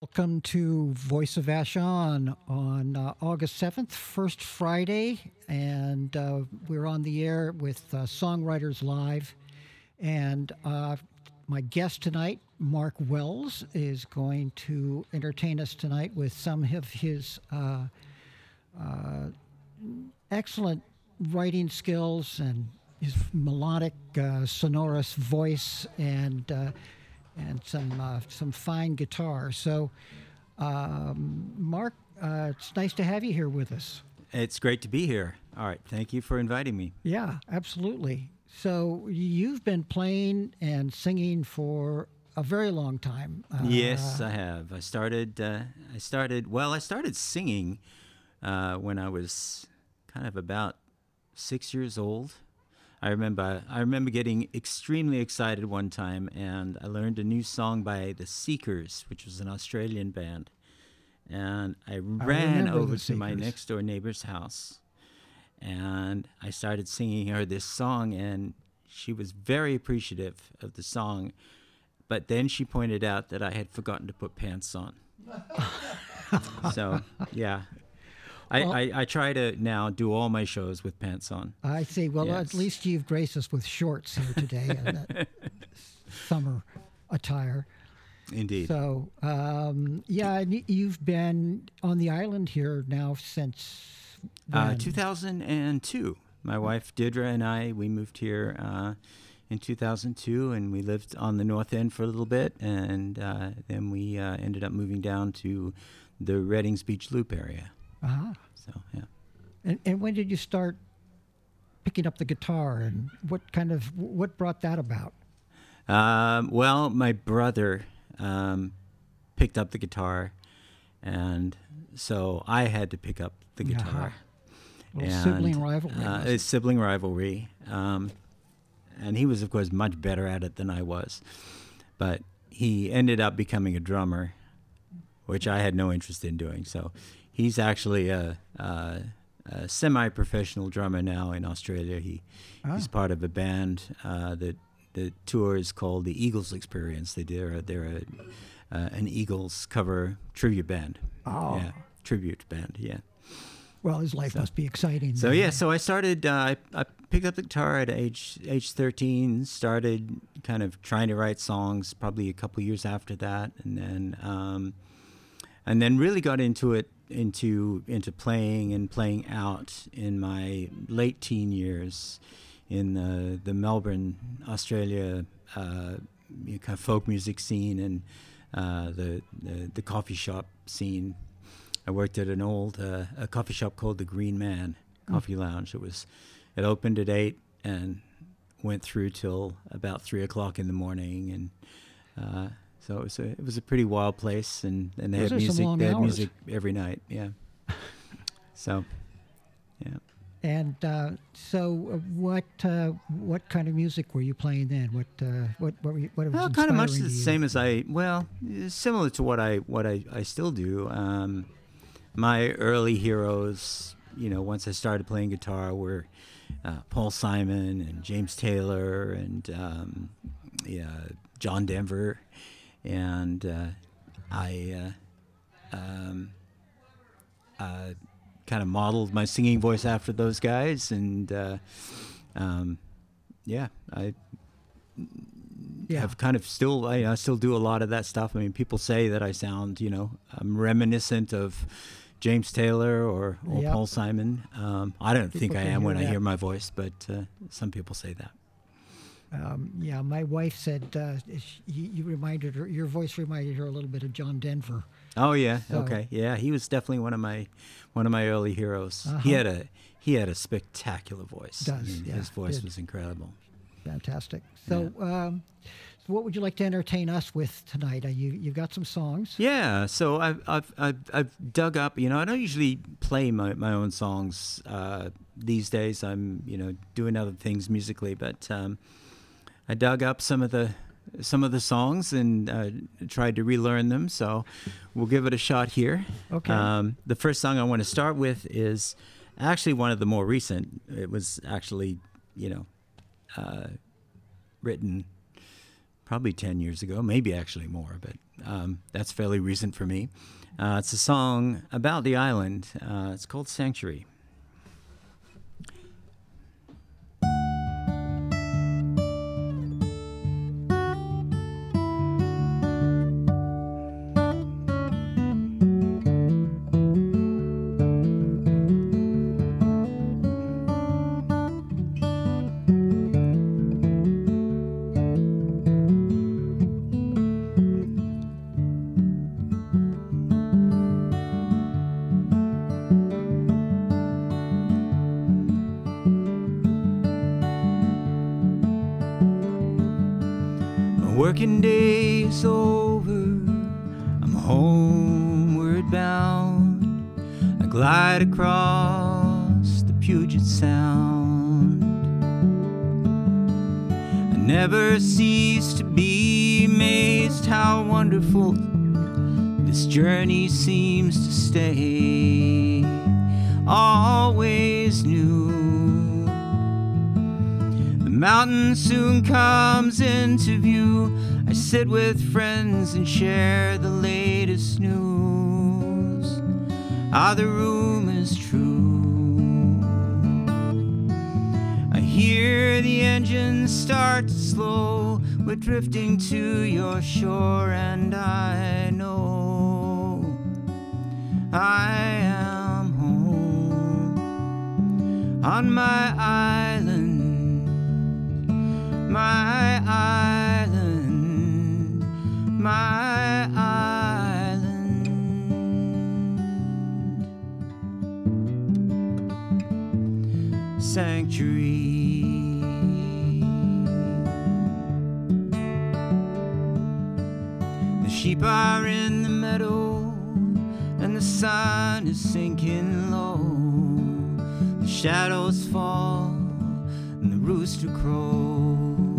Welcome to Voice of Vashon on August 7th, first Friday, and we're on the air with Songwriters Live. And my guest tonight, Mark Wells, is going to entertain us tonight with some of his excellent writing skills and his melodic, sonorous voice and some fine guitar. So, Mark, it's nice to have you here with us. It's great to be here. All right, thank you for inviting me. Yeah, absolutely. So you've been playing and singing for a very long time. Yes, I have. I started singing when I was kind of about 6 years old. I remember getting extremely excited one time, and I learned a new song by The Seekers, which was an Australian band. And I ran over to my next door neighbor's house, and I started singing her this song, and she was very appreciative of the song. But then she pointed out that I had forgotten to put pants on. So, yeah. I try to now do all my shows with pants on. I see. Well, yes. At least you've graced us with shorts here today and that summer attire. Indeed. So, yeah, you've been on the island here now since 2002. My wife, Deirdre, and I, we moved here in 2002, and we lived on the North End for a little bit, and then we ended up moving down to the Reddings Beach Loop area. Uh-huh. So, yeah. And when did you start picking up the guitar, and what brought that about? Well, my brother picked up the guitar, and so I had to pick up the guitar. Sibling rivalry. It's sibling rivalry. And he was, of course, much better at it than I was. But he ended up becoming a drummer, which I had no interest in doing. So he's actually a semi-professional drummer now in Australia. He's part of a band that the tour is called the Eagles Experience. They're an Eagles cover tribute band. Oh, yeah, tribute band. Yeah. Well, his life must be exciting. So yeah, so I started. I picked up the guitar at age 13. Started kind of trying to write songs. Probably a couple years after that, and then really got into it. Into playing out in my late teen years in the Melbourne, Australia kind of folk music scene and the coffee shop scene. I worked at an old a coffee shop called the Green Man Coffee Lounge. It opened at 8 and went through till about 3 o'clock in the morning, and so it was a pretty wild place, and they had music. They had music every night. Yeah. So, yeah. And so, what kind of music were you playing then? What was well, kind of much the same as similar to what I still do. My early heroes, once I started playing guitar, were Paul Simon and James Taylor and John Denver. And I kind of modeled my singing voice after those guys, and I have kind of still I still do a lot of that stuff. I mean, people say that I sound I'm reminiscent of James Taylor or Paul Simon. I don't think I am when I hear my voice, but some people say that. My wife said you reminded her. Your voice reminded her a little bit of John Denver. Oh yeah, so, okay, yeah. He was definitely one of my early heroes. Uh-huh. He had a spectacular voice. His voice was incredible. Fantastic. So, so what would you like to entertain us with tonight? You've got some songs. Yeah. So I've dug up. I don't usually play my own songs these days. I'm doing other things musically, but I dug up some of the songs and tried to relearn them. So we'll give it a shot here. Okay. The first song I want to start with is actually one of the more recent. It was actually, written probably 10 years ago, maybe actually more, but that's fairly recent for me. It's a song about the island. It's called Sanctuary. Working day's over, I'm homeward bound. I glide across the Puget Sound. I never cease to be amazed how wonderful this journey seems to stay, always new. The mountain soon comes into view. I sit with friends and share the latest news. The room is true. I hear the engines start to slow. We're drifting to your shore, and I know I am home on my island. My island, my island. Sanctuary. The sheep are in the meadow, and the sun is sinking low. The shadows fall, and the rooster crows.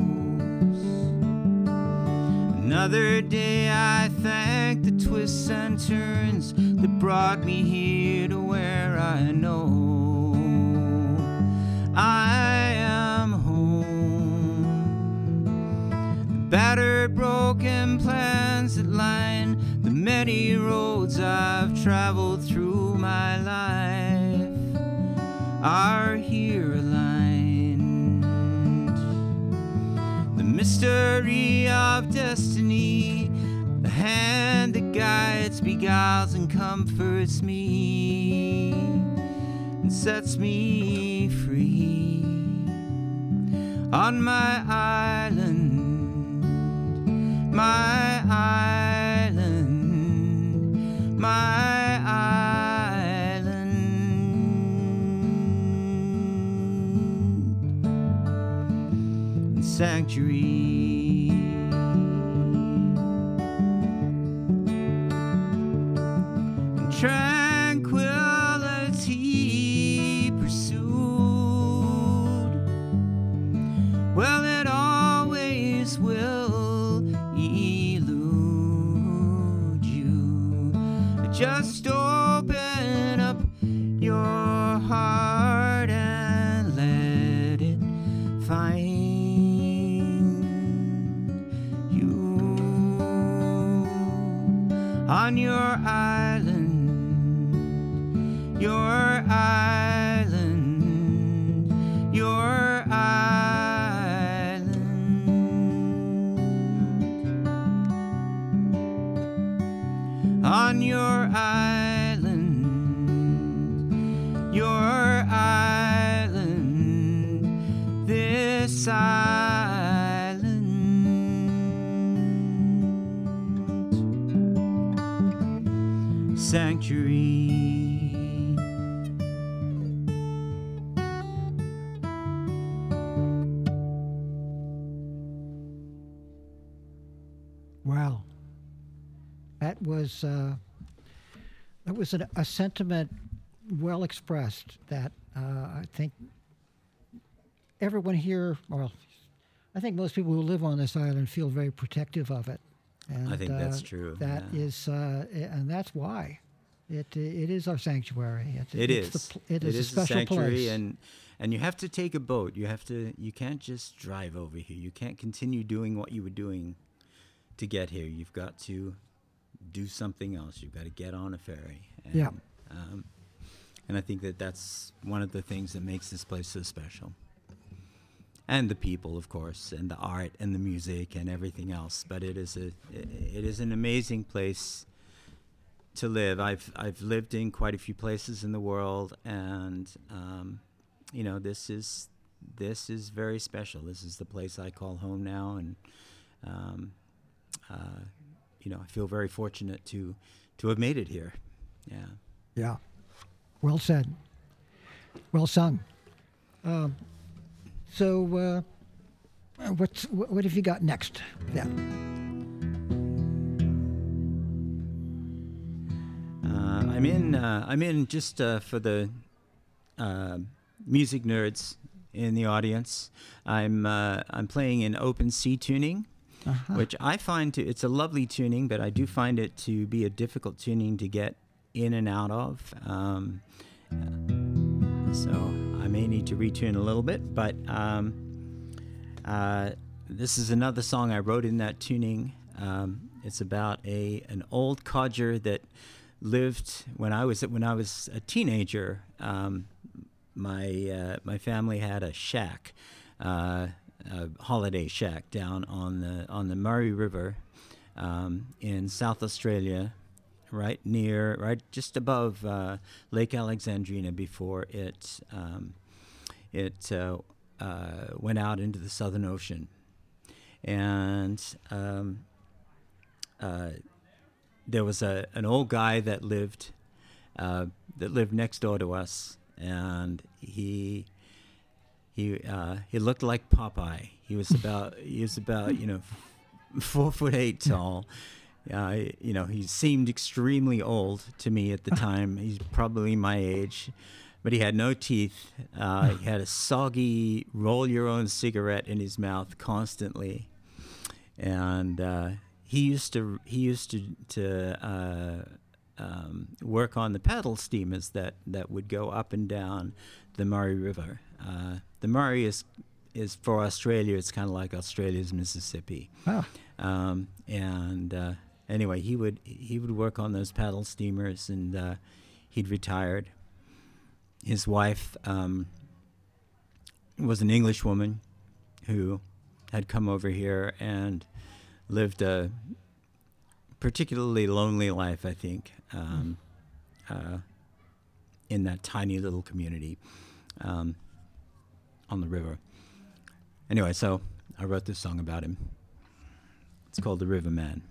Another day I thank the twists and turns that brought me here to where I know I am home. The battered, broken plans that line the many roads I've traveled through my life are here aligned. The mystery of destiny, the hand that guides, beguiles, and comforts me and sets me free on my island, my island, my island. Sanctuary. Tranquility pursued, well, it always will elude you. Just open up your heart and let it find you on your island. Your island, your island. On your island, your island, this island. Sanctuary. Wow, that was a sentiment well expressed that I think everyone here, well, I think most people who live on this island feel very protective of it. And I think that's true. That yeah. is, and that's why it is our sanctuary. It is a special sanctuary, place. And you have to take a boat. You can't just drive over here. You can't continue doing what you were doing to get here. You've got to do something else. You've got to get on a ferry. And, Yeah. And I think that that's one of the things that makes this place so special. And the people, of course, and the art and the music and everything else. But it is an amazing place to live. I've lived in quite a few places in the world, and this is very special. This is the place I call home now, and I feel very fortunate to have made it here. Yeah. Yeah. Well said. Well sung. So, what have you got next then? I'm in just for the music nerds in the audience. I'm playing in open C tuning, which I find it's a lovely tuning, but I do find it to be a difficult tuning to get in and out of. So I may need to retune a little bit, but this is another song I wrote in that tuning. It's about an old codger that lived when I was a teenager. My family had a shack, a holiday shack down on the Murray River in South Australia, right just above Lake Alexandrina before it went out into the Southern Ocean. And there was an old guy that lived next door to us, and he looked like Popeye. He was about 4'8" tall. He seemed extremely old to me at the time. He's probably my age, but he had no teeth. He had a soggy roll-your-own cigarette in his mouth constantly, and he used to work on the paddle steamers that would go up and down the Murray River. The Murray is for Australia. It's kind of like Australia's Mississippi. Oh. Anyway, he would work on those paddle steamers, and he'd retired. His wife was an English woman who had come over here and lived a particularly lonely life, I think, in that tiny little community on the river. Anyway, so I wrote this song about him. It's called The River Man.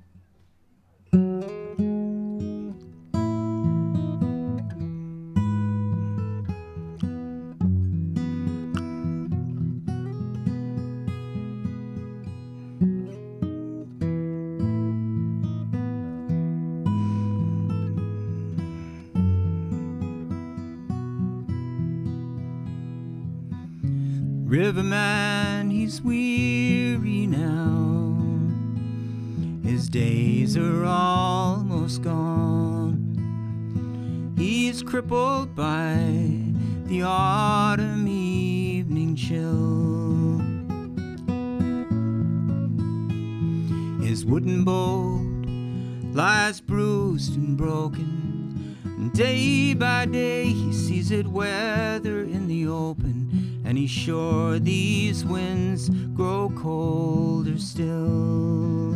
Riverman, he's weary now. His days are almost gone. He's crippled by the autumn evening chill. His wooden boat lies bruised and broken, and day by day he sees it weather in the open. And he's sure these winds grow colder still.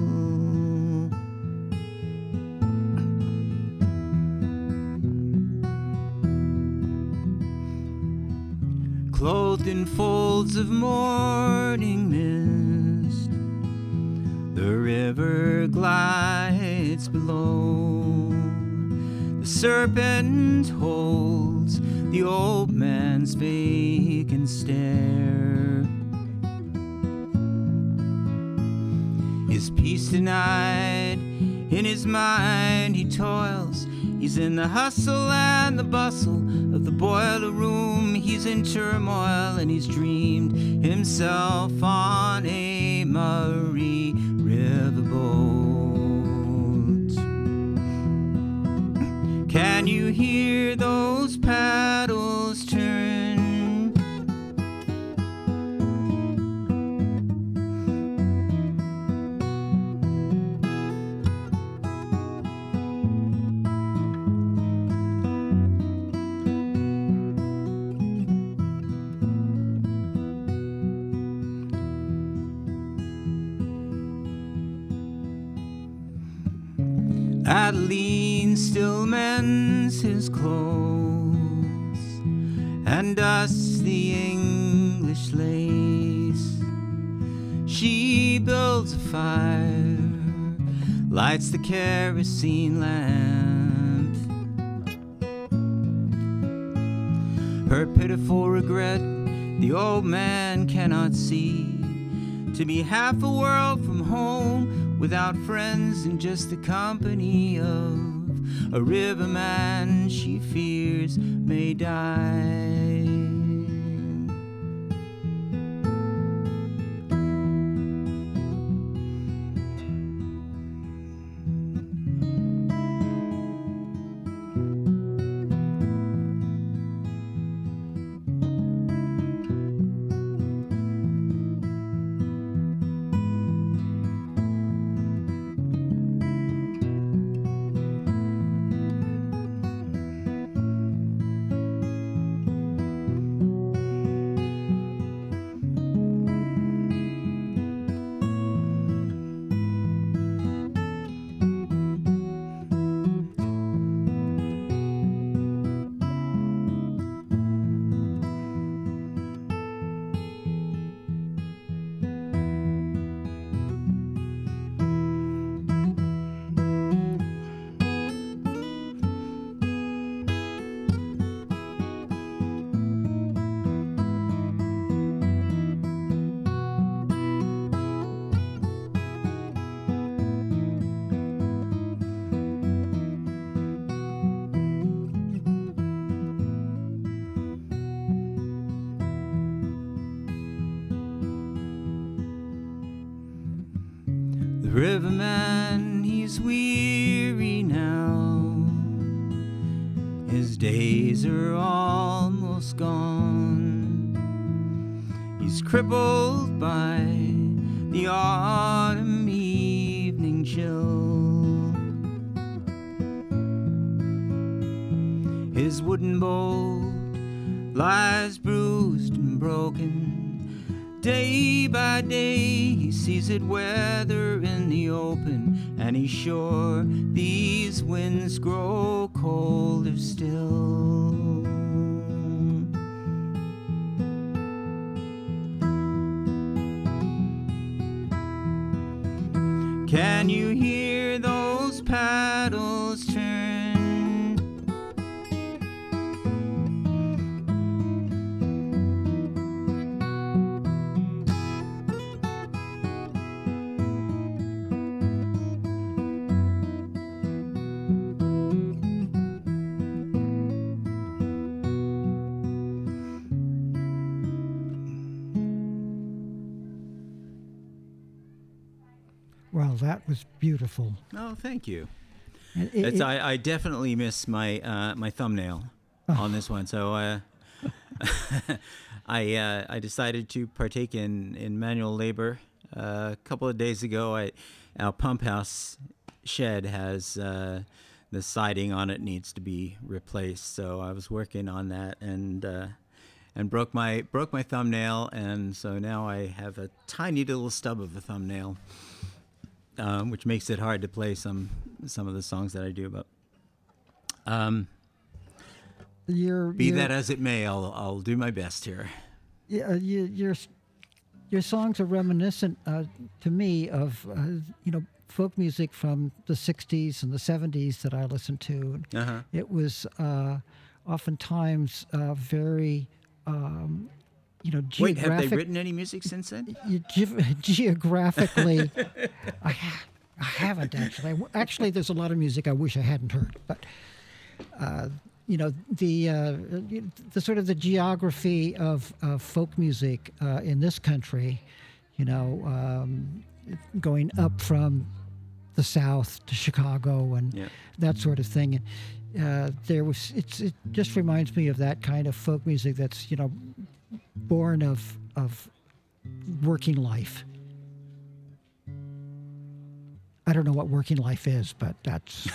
Clothed in folds of morning mist, the river glides below. The serpent holds the old man's vacant stare. His peace denied, in his mind he toils. He's in the hustle and the bustle of the boiler room. He's in turmoil and he's dreamed himself on a Murray riverboat. Can you hear those paddles turn? Adeline still mends his clothes and dusts the English lace. She builds a fire, lights the kerosene lamp. Her pitiful regret the old man cannot see, to be half a world from home without friends and just the company of a riverman she fears may die. The riverman, he's weary now. His days are almost gone. He's crippled by the autumn evening chill. His wooden boat lies bruised and broken. Day by day he sees it weather in the open, and he's sure these winds grow colder still. Can you hear those paddles turn? Well, that was beautiful. Oh, thank you. And I definitely miss my my thumbnail on this one. So I decided to partake in manual labor. A couple of days ago, our pump house shed has the siding on it needs to be replaced. So I was working on that and broke my thumbnail, and so now I have a tiny little stub of a thumbnail. Which makes it hard to play some of the songs that I do. But be that as it may, I'll do my best here. Yeah, your songs are reminiscent to me of folk music from the '60s and the '70s that I listened to. Uh-huh. It was oftentimes very. Wait, have they written any music since then? Geographically, I haven't actually. Actually, there's a lot of music I wish I hadn't heard, but the sort of the geography of folk music in this country, going up from the South to Chicago and that sort of thing. And it just reminds me of that kind of folk music that's born of working life. I don't know what working life is, but that's...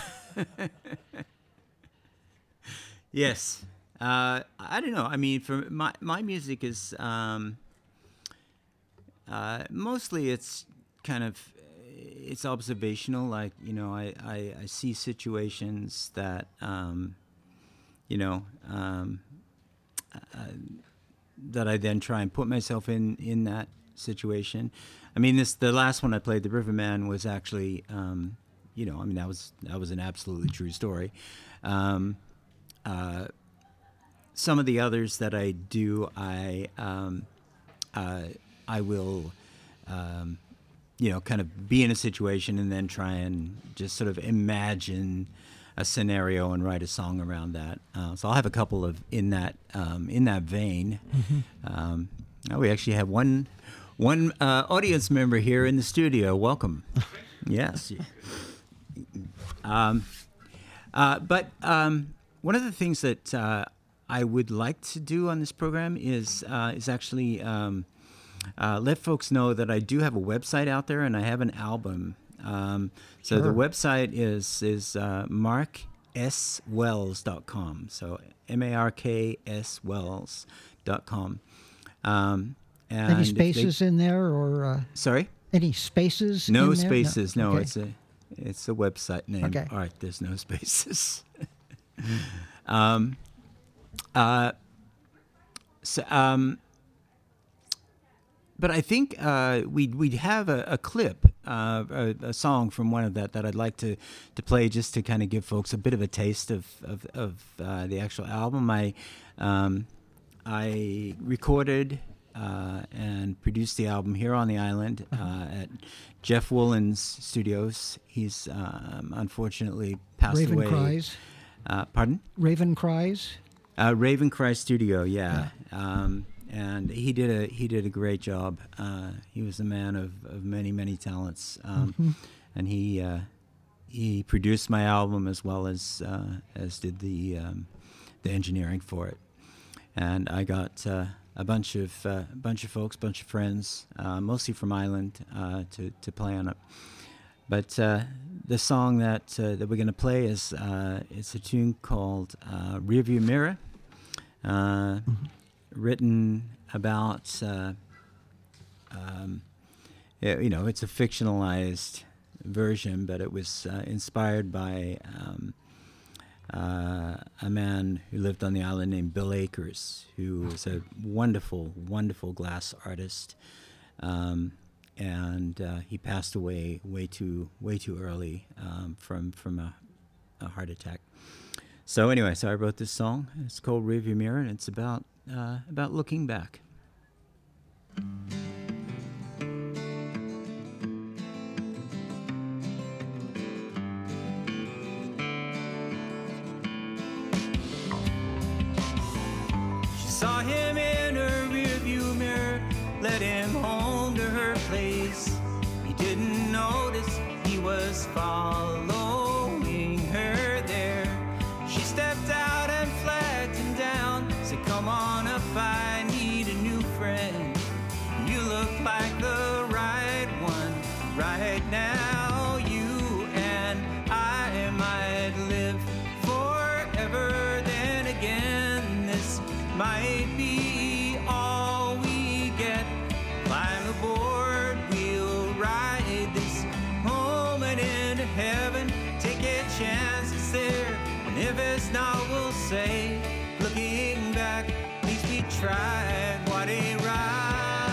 Yes. I don't know. I mean, for my music is mostly it's kind of it's observational. Like, I see situations that you know that I then try and put myself in that situation. I mean, the last one I played, the Riverman, was actually that was an absolutely true story. Some of the others that I do, I will, kind of be in a situation and then try and just sort of imagine a scenario and write a song around that. So I'll have a couple of in that vein. Mm-hmm. We actually have one audience member here in the studio. Welcome. Yes. But one of the things that I would like to do on this program is actually let folks know that I do have a website out there and I have an album. So the website is markswells.com. So markswells.com. And any spaces in there, or sorry? Any spaces? No in there? spaces. No, Okay. it's a website name. Okay. All right, there's no spaces. But I think we'd have a clip, a song from one of that I'd like to play, just to kind of give folks a bit of a taste of the actual album. I recorded and produced the album here on the island at Jeff Woolen's studios. He's unfortunately passed Raven away. Cries. Pardon? Raven Cries. Raven Cry Studio, yeah. And he did a great job. He was a man of many talents, and he produced my album as well as did the engineering for it. And I got a bunch of folks, bunch of friends, mostly from Ireland, to play on it. But the song that we're going to play is it's a tune called "Rearview Mirror." Written about, it's a fictionalized version, but it was inspired by a man who lived on the island named Bill Akers, who was a wonderful glass artist, and he passed away way too early from a heart attack. So anyway, I wrote this song. It's called "Rearview Mirror," and it's about looking back. She saw him in her rearview mirror, led him home to her place. He didn't notice he was following her there. She stepped out and flagged him down, said, "Come on up, I need a new friend. You look like the right one right now. You and I might live forever. Then again, this might be all we get. Climb aboard, we'll ride this moment into heaven. Take a chance, it's there. And if it's not, we'll say, looking back, at least we tried. What a ride."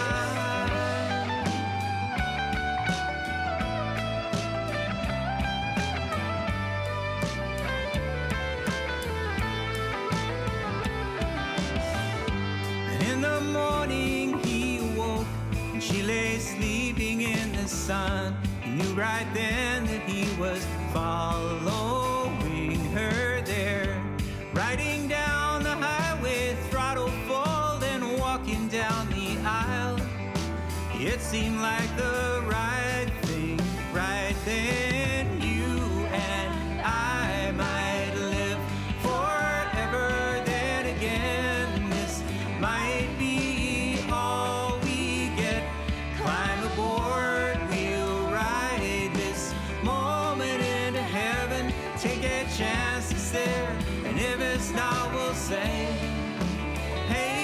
And in the morning he awoke, and she lay sleeping in the sun. He knew right then that he was following her there, riding down the highway, throttle full, and walking down the aisle. It seemed like the right thing right then. You and I might live forever. Then again, this might be all we get. Climb aboard, we'll ride this moment into heaven. Take a chance, it's there. And if it's not, we'll say, hey.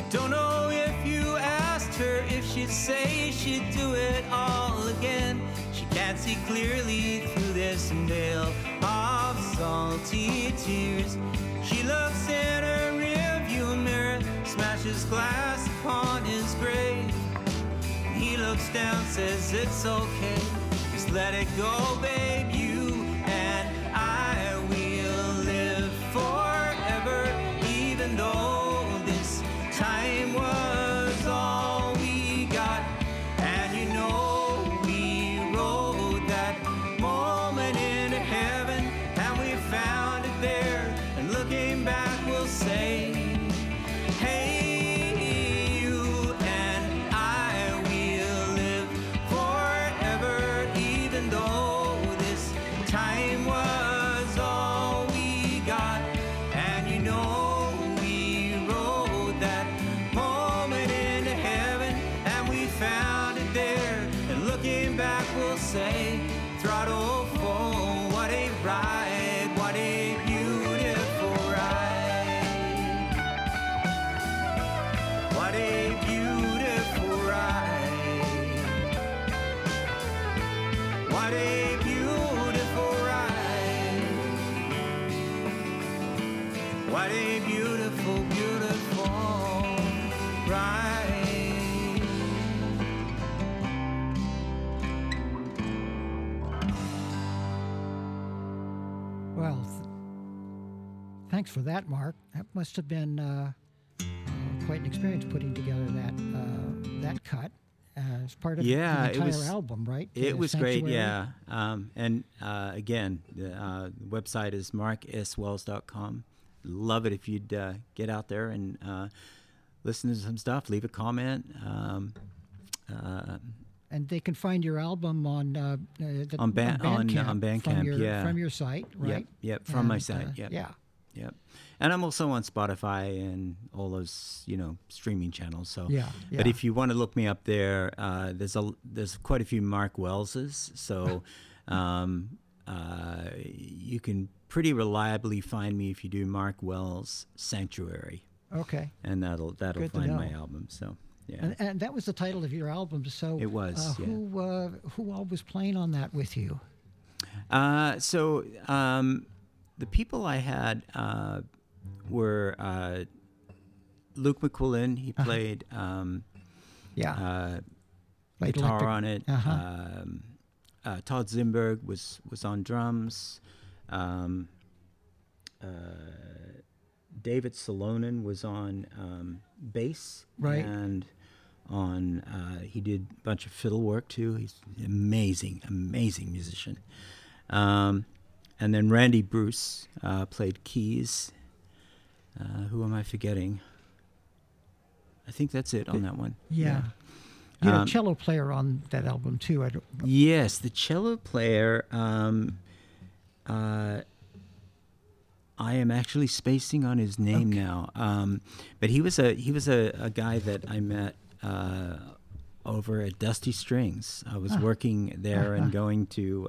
Don't know if you asked her if she'd say she'd do it all again. She can't see clearly through this veil of salty tears. She looks in her rearview mirror, smashes glass upon his grave. He looks down, says it's okay, just let it go, babe. You and I will live forever, even though this time was all we got. And you know we rode that moment into heaven, and we found it there. And looking back, we'll say, hey, you and I will live forever, even though this time was all we got. And you know we rode that moment into heaven, and we found it there. And looking back, we'll say, throttle full, what a ride, what a beautiful ride. What a beautiful ride. What a beautiful ride. What a beautiful, beautiful ride. Well, thanks for that, Mark. That must have been quite an experience putting together that cut as part of Yeah, the it entire was- album, right? It was great, Sanctuary? yeah. And again, the website is markswells.com. Love it if you'd get out there and listen to some stuff, leave a comment. And they can find your album on On Bandcamp, from your site, right? Yep, from my And, site, yep. Yeah. Yep. And I'm also on Spotify and all those, streaming channels. So, Yeah, But yeah. if you want to look me up there, there's quite a few Mark Wellses. So, you can pretty reliably find me if you do Mark Wells Sanctuary, Okay. and that'll Good to find my know. album. So, yeah. And that was the title of your album. So It was, yeah. Who all was playing on that with you? The people I had were Luke McQuillan. He played Yeah. Played guitar electric- on it. Uh-huh. Todd Zimberg was on drums. David Salonen was on bass. Right. And on he did a bunch of fiddle work too. He's an amazing musician. And then Randy Bruce played keys. Who am I forgetting? I think that's it on that one. Yeah. You had a cello player on that album too. Yes, the cello player. I am actually spacing on his name now. But he was a guy that I met over at Dusty Strings. I was working there and going to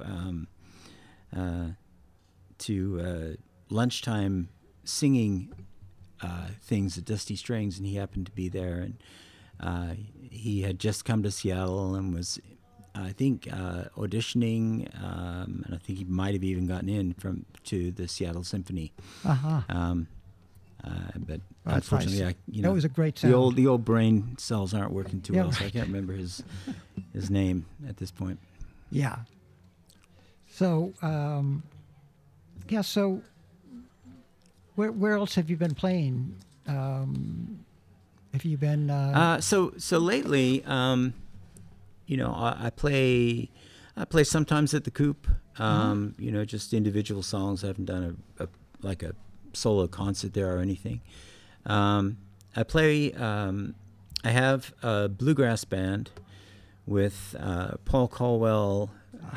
lunchtime singing things at Dusty Strings, and he happened to be there. And he had just come to Seattle and was, I think, auditioning, and I think he might have even gotten in to the Seattle Symphony. Uh-huh. But That's unfortunately, nice. I That was a great sound. the old brain cells aren't working too Yeah, well, so I right. can't remember his name at this point. Yeah. So, so where else have you been playing? Have you been... So lately, I play sometimes at the Coop. Just individual songs. I haven't done a solo concert there or anything. I play. I have a bluegrass band with Paul Caldwell,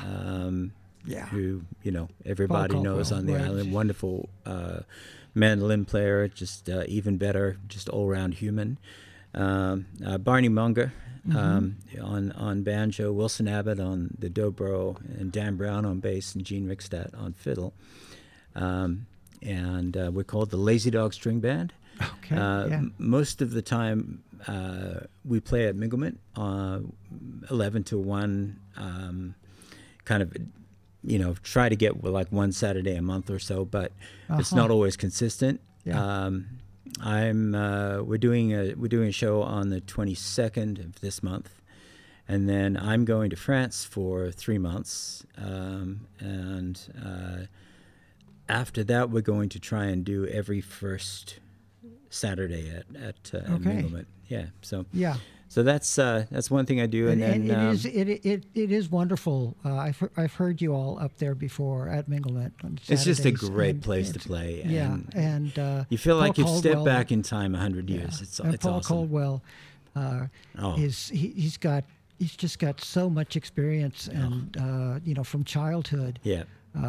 who everybody Paul knows Caldwell, on the right. island. Wonderful mandolin player, just even better, just all around human. Barney Munger on banjo, Wilson Abbott on the dobro, and Dan Brown on bass, and Gene Rickstadt on fiddle. And we're called the Lazy Dog String Band. Okay. Yeah. Most of the time, we play at Minglement, 11 to 1, kind of, try to get like one Saturday a month or so, but it's not always consistent. Yeah. We're doing a show on the 22nd of this month, and then I'm going to France for 3 months, and after that we're going to try and do every first Saturday at Minglement. Yeah. So Yeah. So that's one thing I do, and then it is wonderful. I've heard you all up there before at Minglement on Saturdays. it's just a great place to play. Yeah, and and you feel like Paul you've stepped Caldwell- back in time 100 years. Yeah. And It's Paul awesome. Caldwell he's just got so much experience, and from childhood. Yeah.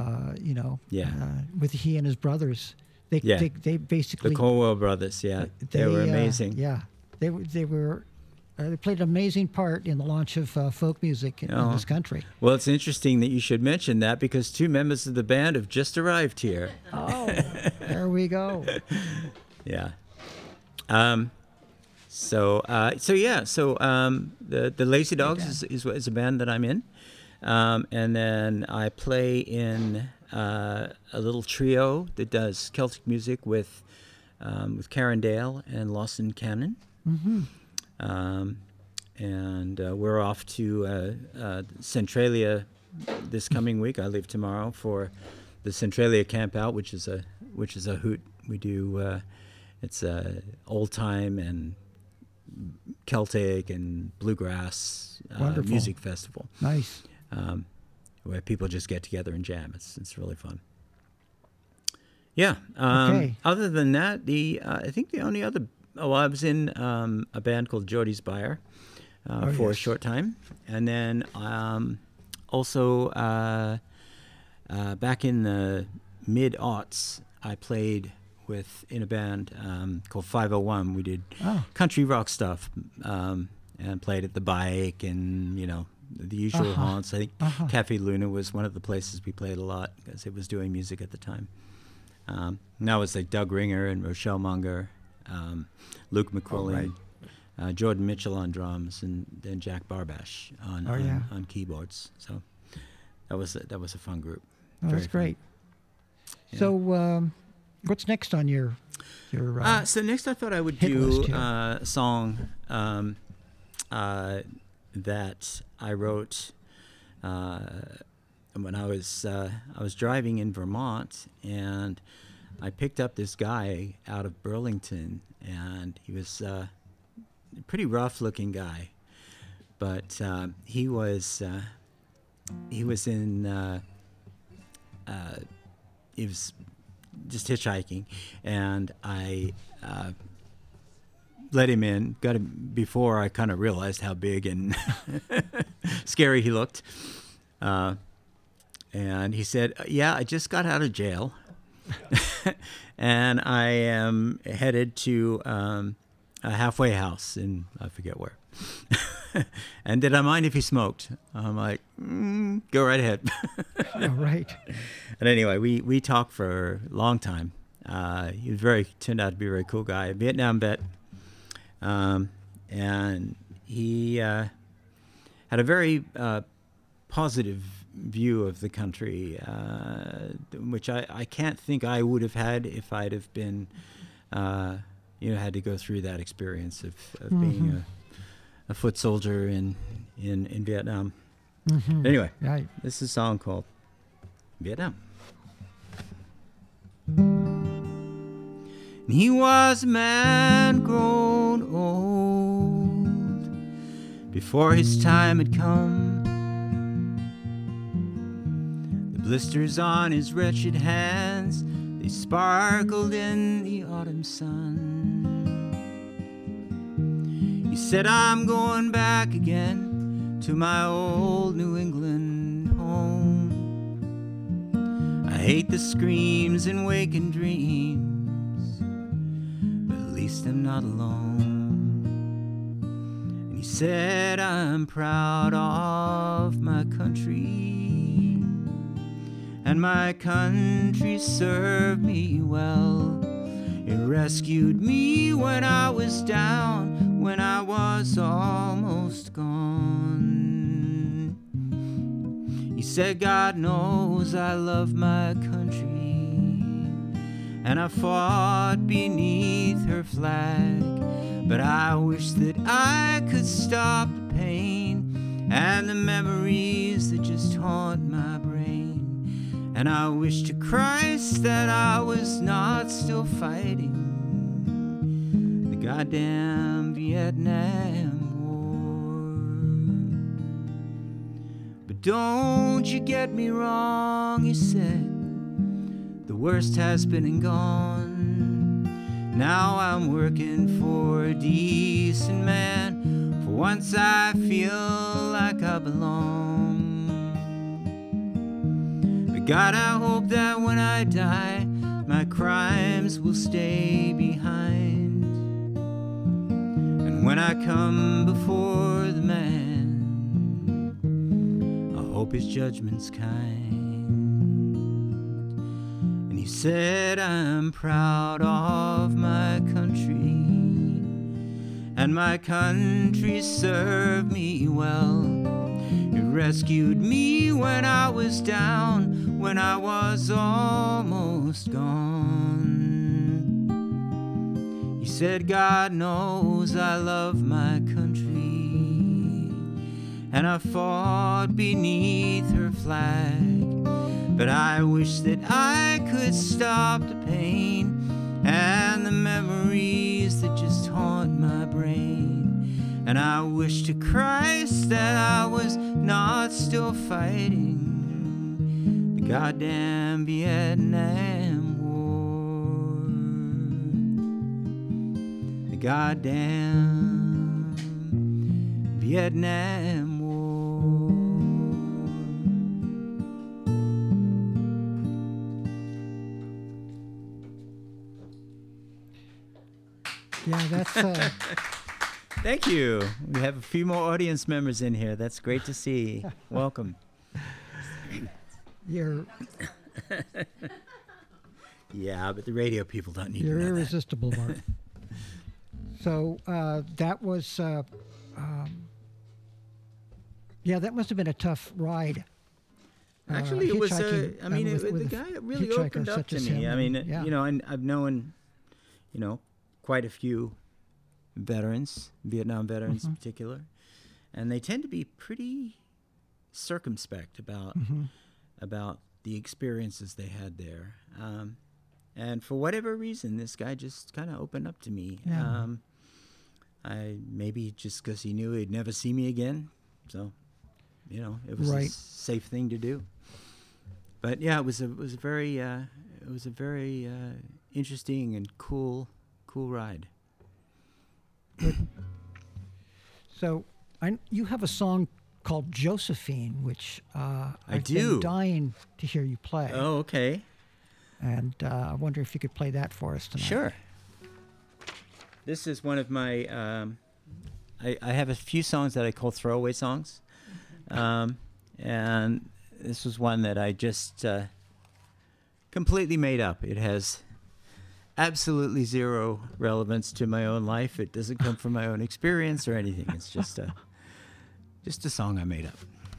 With he and his brothers, they basically The Colwell brothers, they were amazing. They were. They played an amazing part in the launch of folk music in this country. Well, it's interesting that you should mention that, because 2 members of the band have just arrived here. Oh, there we go. Yeah. So the Lazy Dogs is a band that I'm in, and then I play in a little trio that does Celtic music with Karen Dale and Lawson Cannon. Mm-hmm. And we're off to Centralia this coming week. I leave tomorrow for the Centralia Camp Out, which is a hoot. We do it's a old time and Celtic and bluegrass music festival. Nice. Where people just get together and jam. It's really fun. Yeah. Okay. Other than that, I think the only other. Oh, I was in a band called Geordie's Byre for a short time, and then also back in the mid-aughts, I played in a band called 501. We did country rock stuff and played at the Bike and the usual haunts. I think Cafe Luna was one of the places we played a lot because it was doing music at the time. Now it's like Doug Ringer and Rochelle Munger. Luke McQuillan, Jordan Mitchell on drums, and then Jack Barbash on keyboards. So that was a fun group. Oh, that's great. Yeah. So what's next on your so next I thought I would do a song that I wrote when I was driving in Vermont, and I picked up this guy out of Burlington, and he was a pretty rough-looking guy, but he was just hitchhiking, and I let him in. Got him before I kind of realized how big and scary he looked, and he said, "Yeah, I just got out of jail." And I am headed to a halfway house in I forget where. And did I mind if he smoked? I'm like, go right ahead. All right. And anyway, we talked for a long time. He turned out to be a very cool guy, a Vietnam vet, and he had a very positive view of the country, which I can't think I would have had if I'd have been, had to go through that experience of being a foot soldier in Vietnam. Mm-hmm. Anyway, This is a song called Vietnam. He was a man grown old before his time had come. Blisters on his wretched hands, they sparkled in the autumn sun. He said, I'm going back again to my old New England home. I hate the screams and waking dreams, but at least I'm not alone. And he said, I'm proud of my country, and my country served me well. It rescued me when I was down, when I was almost gone. He said, God knows I love my country, and I fought beneath her flag. But I wish that I could stop the pain and the memories that just haunt my brain. And I wish to Christ that I was not still fighting the goddamn Vietnam War. But don't you get me wrong, he said, the worst has been and gone. Now I'm working for a decent man. For once I feel like I belong. But God, I hope that when I die, my crimes will stay behind. And when I come before the man, I hope his judgment's kind. He said, I'm proud of my country, and my country served me well. It rescued me when I was down, when I was almost gone. He said, God knows I love my country, and I fought beneath her flag. But I wish that I could stop the pain and the memories that just haunt my brain. And I wish to Christ that I was not still fighting the goddamn Vietnam War. The goddamn Vietnam War. Yeah, that's... Thank you. We have a few more audience members in here. That's great to see. Welcome. You're Yeah, but the radio people don't need to know that. You're irresistible, Mark. So that was... yeah, that must have been a tough ride. Actually, it was. Hitchhiking, I mean, with the a guy really hitchhiker opened up such to as me. him, I mean, yeah. you know, and I've known, you know, quite a few veterans, Vietnam veterans in particular, and they tend to be pretty circumspect about the experiences they had there. And for whatever reason, this guy just kind of opened up to me. Yeah. I maybe just because he knew he'd never see me again, so you know, it was Right. a safe thing to do. But yeah, it was a very interesting and cool ride. So you have a song called Josephine, which I've do. been dying to hear you play. Oh, okay. And I wonder if you could play that for us tonight. Sure. This is one of my. I have a few songs that I call throwaway songs, and this was one that I just completely made up. It has absolutely zero relevance to my own life. It doesn't come from my own experience or anything. It's just a song I made up.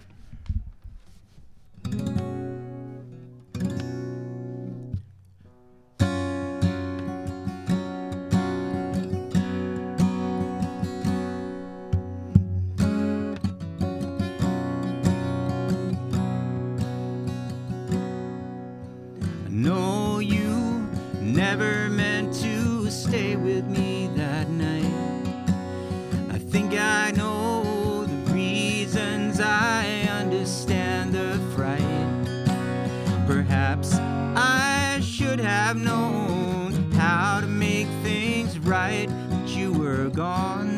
know you never meant to stay with me that night. I think I know the reasons, I understand the fright. Perhaps I should have known how to make things right, but you were gone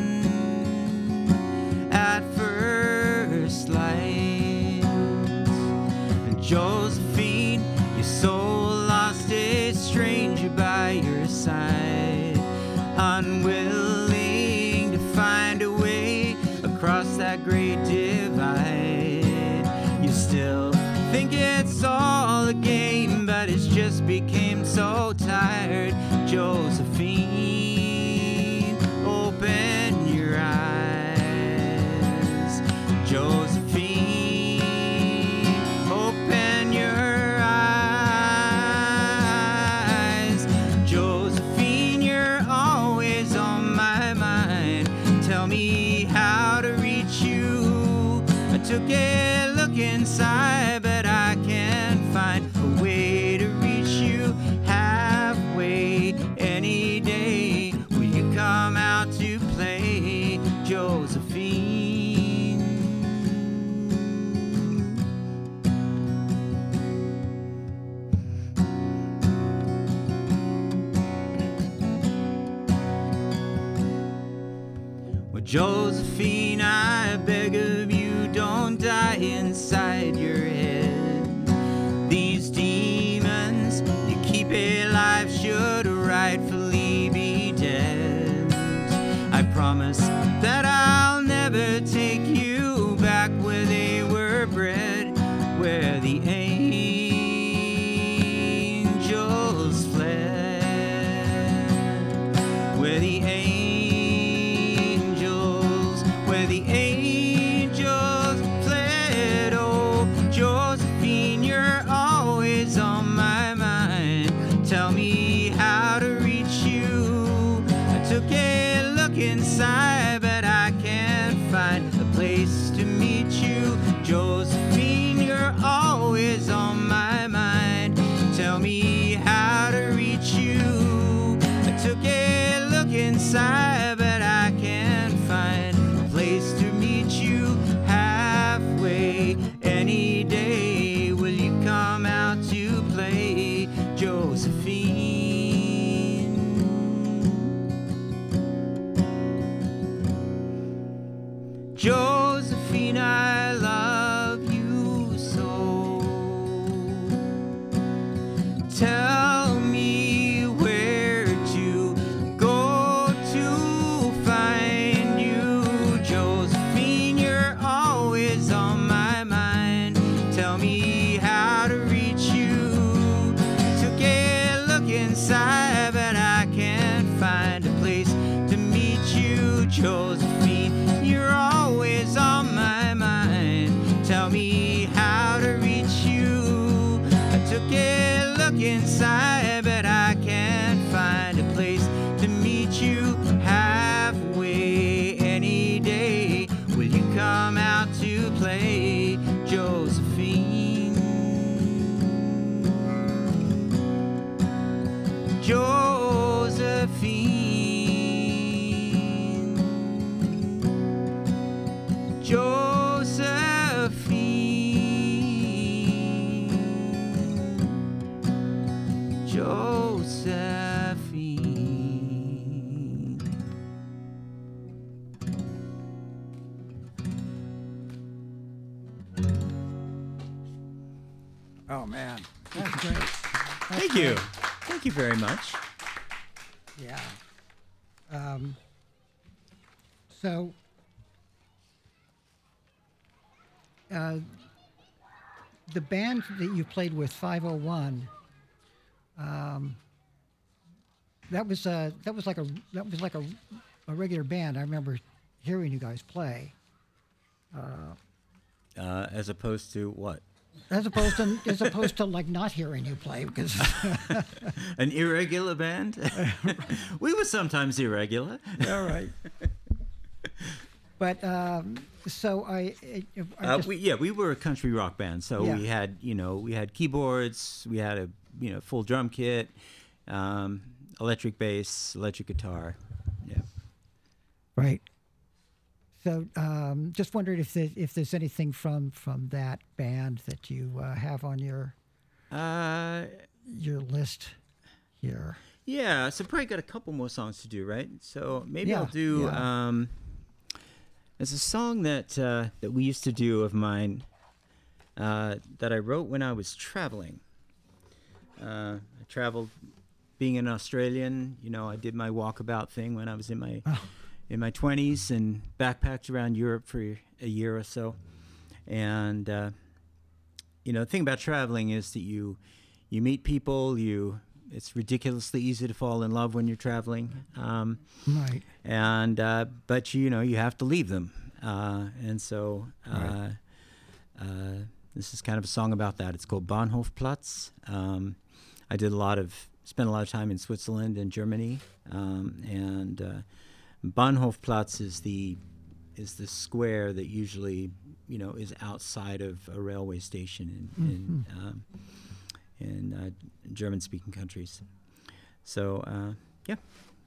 at first light. And Josephine, your soul lost a stranger by your side, unwilling to find a way across that great divide. You still think it's all a game, but it's just became so tired, Josephine. tell me how to reach you. I took a look inside, but I can't find a way to reach you halfway any day. Will you come out to play, Josephine? Well, Josephine, I beg of you, don't die inside your head. These demons you keep alive should rightfully be dead. I promise that I'll never take you back where they were bred, where the angels fled, where the angels fled. Oh, Josephine, you're always on my mind. Tell me how to reach you. I took a look inside, but I can't find a place to meet you. Josephine, you're always on my mind. Tell me how to reach you. I took a look inside, but I can't find a place to meet you halfway any day. Will you come out to play, Josephine? Josephine, I love you so. Tell me where to go to find you. Josephine, you're always on my mind. Tell me how to reach you. I took a look inside, but I can't find a place to meet you. Josephine, you're always on my mind. Tell me how to reach you. I took a look inside, but I can't find a place to meet you halfway any day. Will you come out to play, Josephine? Josephine, Josephine, Josephine. Oh man, that's great. Thank you. Thank you very much. Yeah. So, the band that you played with, 501, that was like a regular band. I remember hearing you guys play. As opposed to what? As opposed to like not hearing you play, because An irregular band? We were sometimes irregular. all right. But so I just, we were a country rock band. So Yeah. we had keyboards, we had a full drum kit, electric bass, electric guitar. Yeah. right. So just wondered if there's anything from that band that you have on your list here. Yeah, so probably got a couple more songs to do, right? So maybe Yeah, I'll do. yeah. There's a song that we used to do of mine that I wrote when I was traveling. I traveled, being an Australian. I did my walkabout thing when I was in my 20s and backpacked around Europe for a year or so. And the thing about traveling is that you meet people, it's ridiculously easy to fall in love when you're traveling. Right. And but you have to leave them. And so this is kind of a song about that. It's called Bahnhofplatz. I spent a lot of time in Switzerland and Germany, and Bahnhofplatz is the square that usually is outside of a railway station in German-speaking countries. So yeah.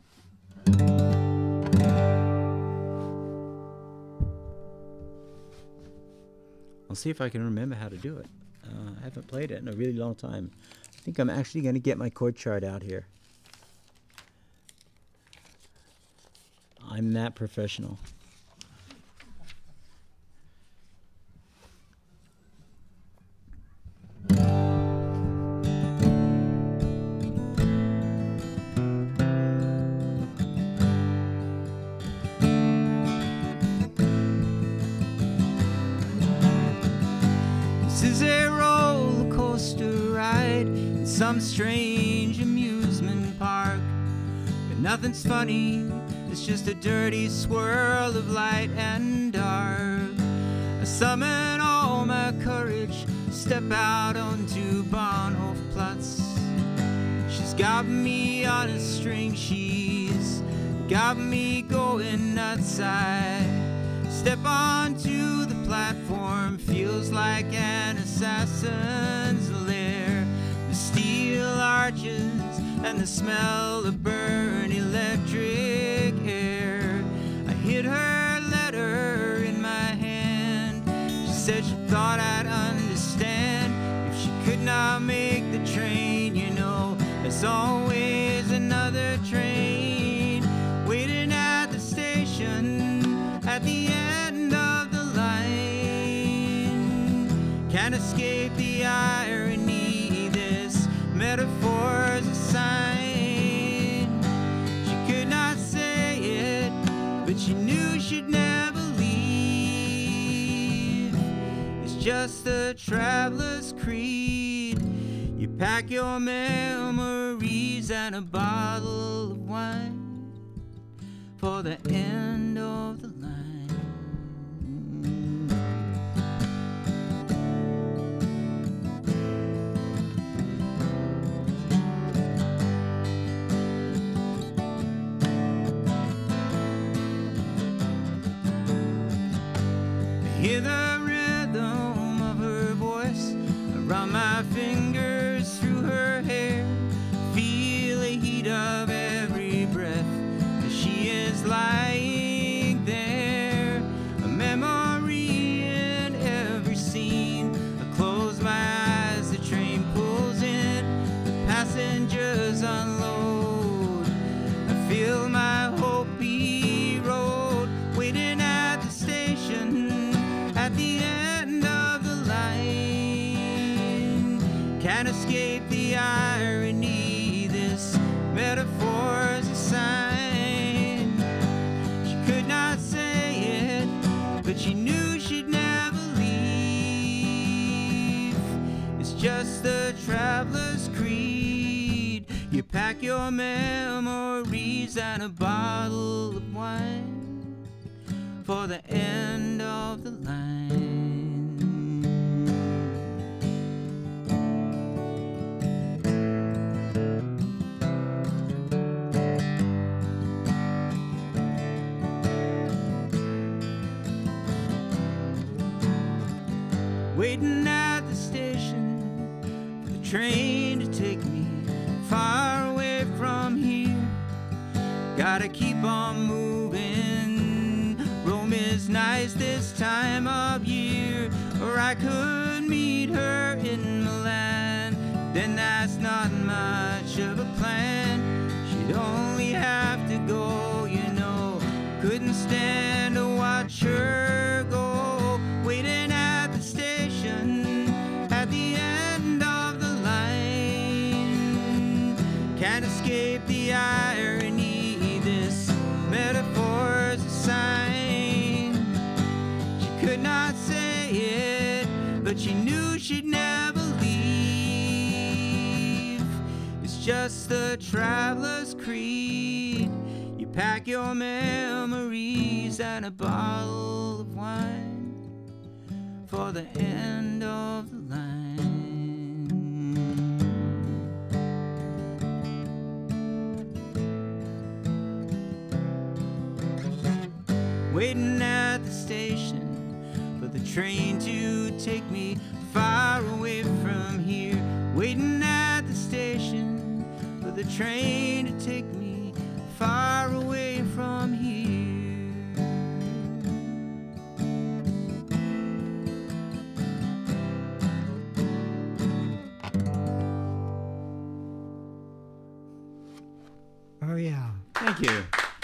I'll see if I can remember how to do it. I haven't played it in a really long time. I think I'm actually going to get my chord chart out here. I'm that professional. This is a roller coaster ride in some strange amusement park. But nothing's funny, it's just a dirty swirl of light and dark. I summon all my courage, step out onto Bahnhofplatz. She's got me on a string, she's got me going nuts. I step onto the platform, feels like an assassin's lair. The steel arches and the smell of burnt electric air. I hid her letter in my hand. She said she thought I'd understand if she could not make the train. There's always another train waiting at the station at the end of the line. Can't escape the irony, this metaphor's a sign. She could not say it, but she knew she'd never leave. It's just a traveler's creed. You pack your memories and a bottle of wine for the end of the line. I hear the rhythm of her voice around my fingers, through her hair. Feel the heat of every breath as she is lying there. A memory in every scene. I close my eyes, the train pulls in, the passengers unload. I feel my hope erode, waiting at the station at the end of the line. Can't escape the irony, this metaphor's a sign. She could not say it, but she knew she'd never leave. It's just the traveler's creed. You pack your memories and a bottle of wine for the end of the line. Waiting at the station for the train to take me far away from here. Gotta keep on moving. Rome is nice this time of year, or I could meet her in Milan. Then that's not much of a plan. She'd only have to go, couldn't stand to watch her go. Waiting at the station at the end of the line. Can't escape the irony, this metaphor's a sign. She could not say it, but she knew she'd never leave. It's just the traveler's creed. You pack your memories and a bottle of wine for the end of the line. waiting at the station for the train to take me far away from here. Waiting at the station for the train to take me far away from here. Oh, yeah. Thank you.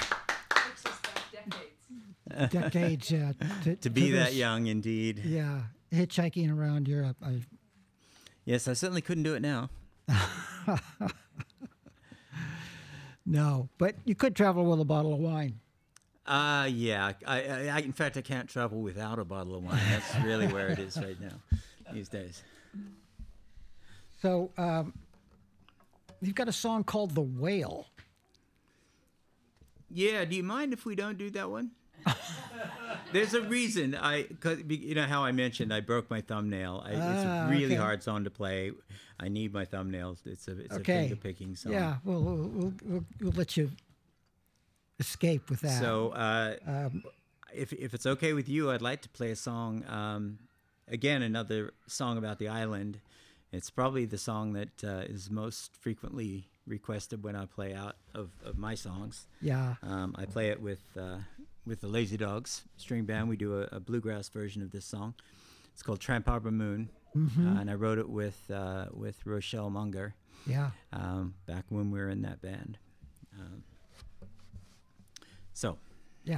Decades, yeah. To be that this, young, indeed. Yeah. Hitchhiking around Europe. Yes, I certainly couldn't do it now. No, but you could travel with a bottle of wine. Yeah. I in fact, I can't travel without a bottle of wine. That's really where it is right now, these days. So, you've got a song called "The Whale." Yeah. Do you mind if we don't do that one? There's a reason. Cause you know how I mentioned I broke my thumbnail. It's a really hard song to play. I need my thumbnails. It's a finger picking song. Yeah, we'll let you escape with that. So if it's okay with you, I'd like to play a song. Again, another song about the island. It's probably the song that is most frequently requested when I play out of my songs. Yeah. I play it with the Lazy Dogs string band. We do a bluegrass version of this song. It's called Tramp Harbor Moon, and I wrote it with Rochelle Munger. Yeah. Back when we were in that band. So. Yeah.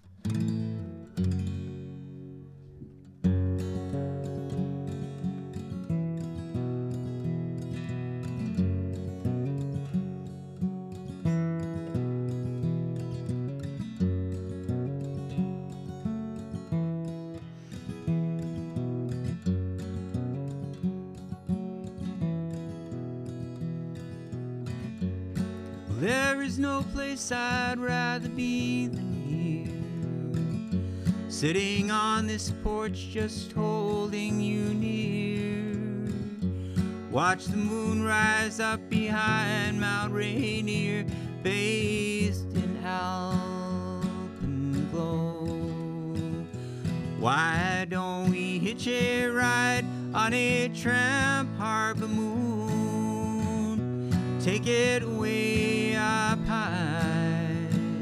There is no place I'd rather be than here, sitting on this porch just holding you near. Watch the moon rise up behind Mount Rainier, bathed in alpenglow. Why don't we hitch a ride on a Tramp Harbor Moon? Take it way up high.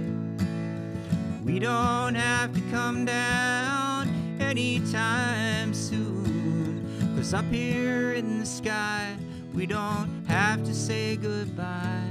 We don't have to come down anytime soon, 'cause up here in the sky we don't have to say goodbye.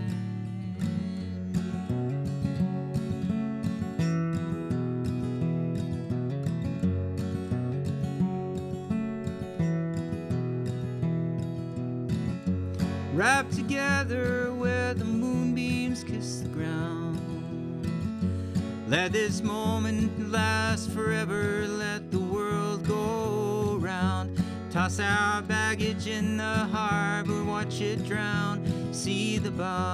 Wrapped together where the moonbeams kiss the ground. Let this moment last forever, let the world go round. Toss our baggage in the harbor, watch it drown. See the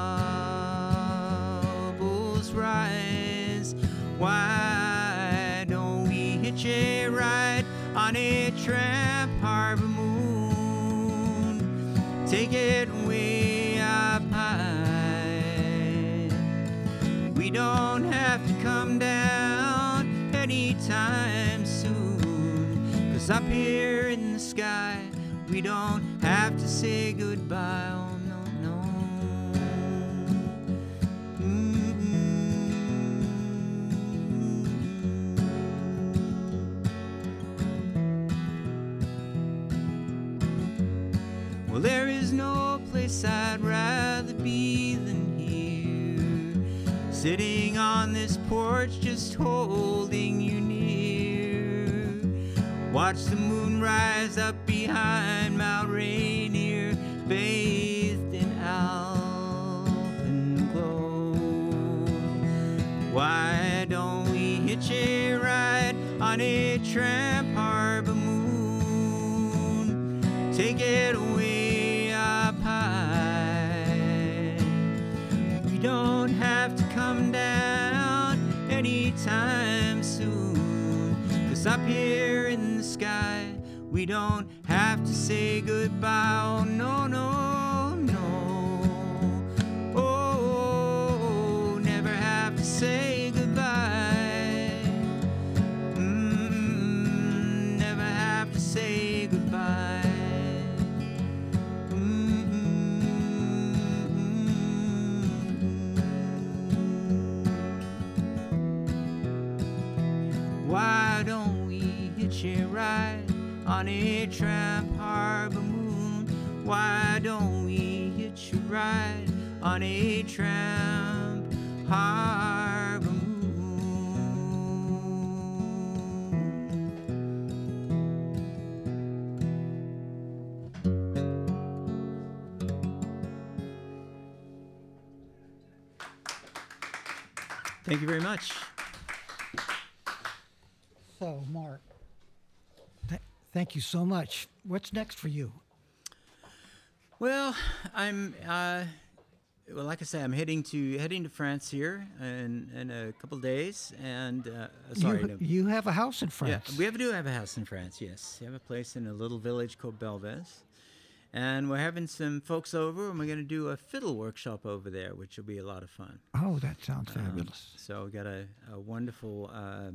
bubbles rise. Why don't we hitch a ride on a Tramp Harbor Moon? Take it way up high. We don't have to come down anytime soon, 'cause up here in the sky we don't have to say goodbye. Oh no, no. Well, there is no place I'd rather be than here, sitting on this porch just holding you near. Watch the moon rise up behind Mount Rainier, bathed in alpenglow. Why don't we hitch a ride on a Tramp Harbor Moon? Take it way up high. We don't have to come down anytime soon, 'cause up here in the sky we don't have to say goodbye. Oh no, no, no. Oh, never have to say goodbye. Why don't we hitch a ride on a tramp harbor moon? Why don't we hitch a ride on a tramp harbor moon? Thank you very much. So, Mark, thank you so much. What's next for you? Well, well, like I say, I'm heading to France here in a couple of days, and You have a house in France. Yeah, do have a house in France. Yes, we have a place in a little village called Belvez, and we're having some folks over, and we're going to do a fiddle workshop over there, which will be a lot of fun. Oh, that sounds fabulous. So we got a wonderful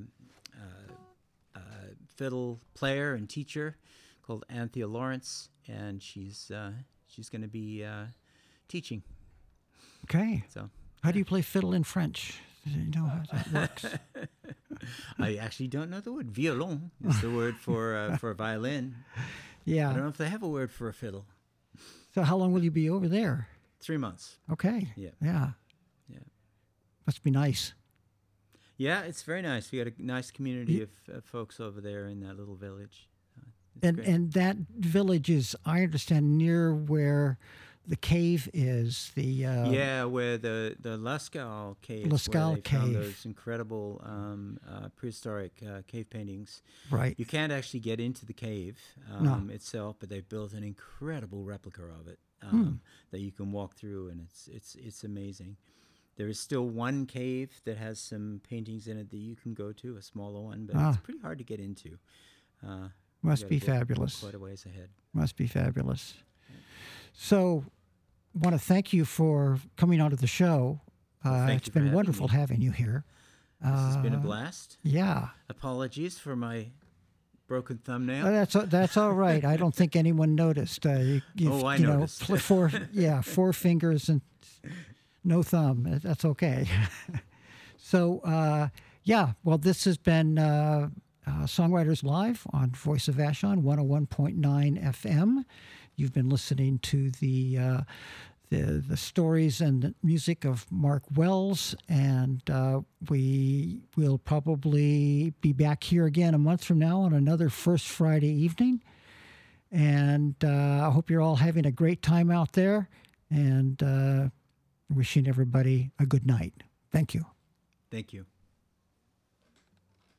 fiddle player and teacher called Anthea Lawrence, and she's going to be teaching. Okay. So, how do you play fiddle in French? Do you know how that works? I actually don't know the word. Violon is the word for a violin. Yeah. I don't know if they have a word for a fiddle. So how long will you be over there? 3 months. Okay. Yeah. Yeah. Yeah. Must be nice. Yeah, it's very nice. We got a nice community of folks over there in that little village. And that village is, I understand, near where the cave is. Where the Lascaux cave. Lascaux where they found Cave. those incredible prehistoric cave paintings. Right. You can't actually get into the cave itself, but they've built an incredible replica of it that you can walk through, and it's amazing. There is still one cave that has some paintings in it that you can go to, a smaller one, but it's pretty hard to get into. Must be fabulous. Quite a ways ahead. Must be fabulous. So, want to thank you for coming onto the show. It's been wonderful having you here. This has been a blast. Yeah. Apologies for my broken thumbnail. That's all right. I don't think anyone noticed. I noticed. Four fingers and no thumb. That's okay. So, well, this has been Songwriters Live on Voice of Vashon 101.9 FM. You've been listening to the stories and the music of Mark Wells, and we will probably be back here again a month from now on another First Friday evening. And I hope you're all having a great time out there, and wishing everybody a good night. Thank you. Thank you.